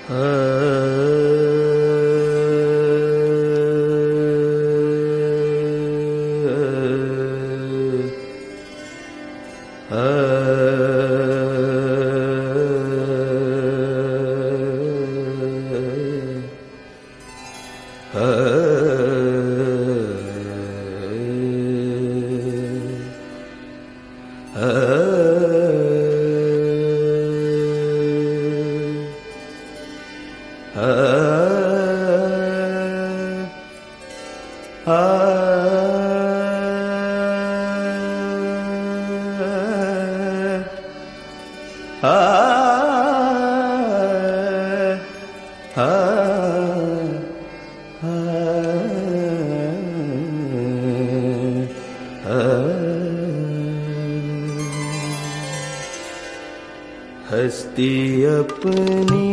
हस्ती अपनी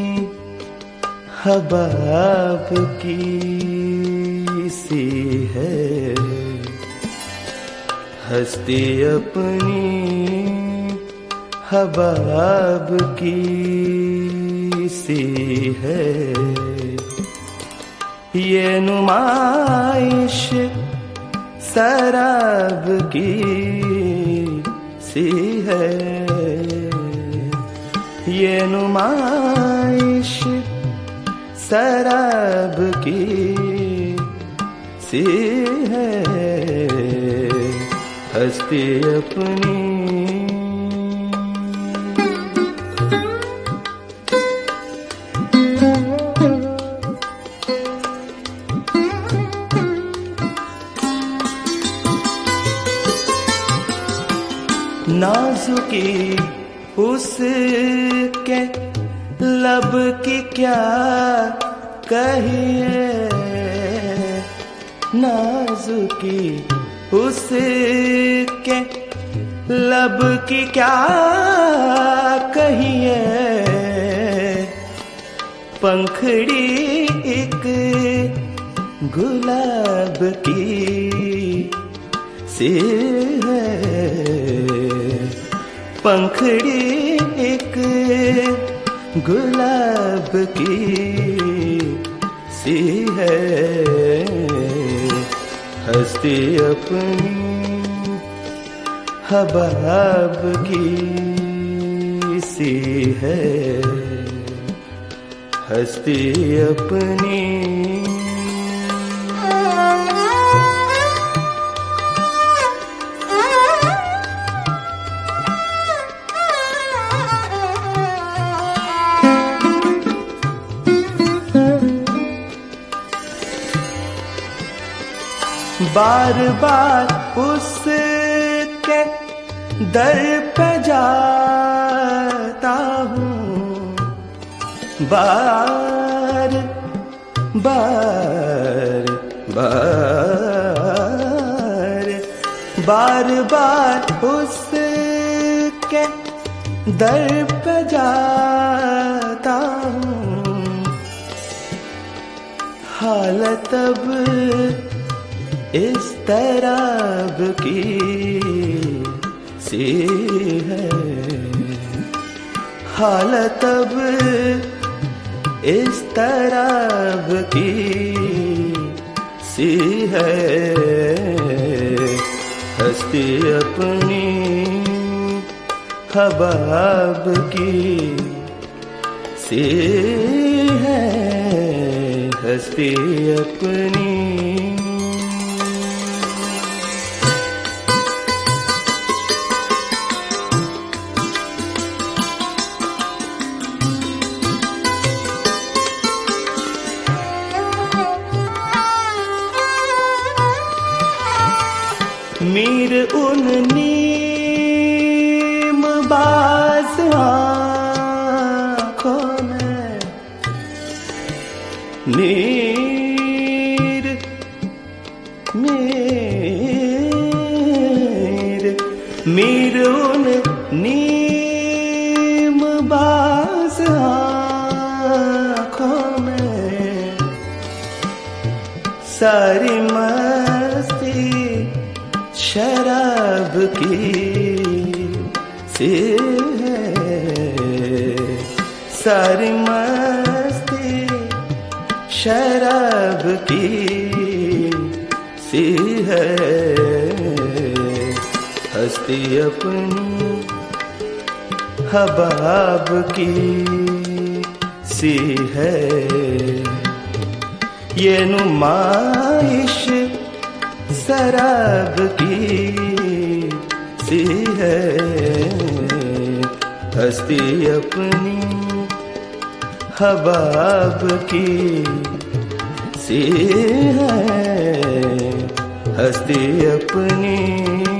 हबाब की सी है, हस्ती अपनी हबाब की सी है। ये नुमाइश शराब की सी है, ये नुमाइश शराब की सी है। हस्ती अपनी नाजुकी उसके लब की क्या कहिए, नाजुकी उसके लब की क्या कहिए। पंखड़ी एक गुलाब की सी है, पंखड़ी एक गुलाब की सी है। हस्ती अपनी हबाब की सी है, हस्ती अपनी बार बार उसके दर पे जाता हूँ, बार बार बार बार बार उसके दर पे जाता हूँ। हालत अब इस तरह की सी है, हालत अब इस तरह की सी है। हस्ती अपनी हबाब की सी है, हस्ती अपनी मीर उन नीम बाज आँखों में मीर मीर मीर उन नीम बाज आँखों में सारी मस्ती शराब की सी है। सारी मस्ती शराब की सी है, हस्ती अपनी हबाब की सी है। ये नुमाइश शराब की सी है, हस्ती अपनी हबाब की सी है, हस्ती अपनी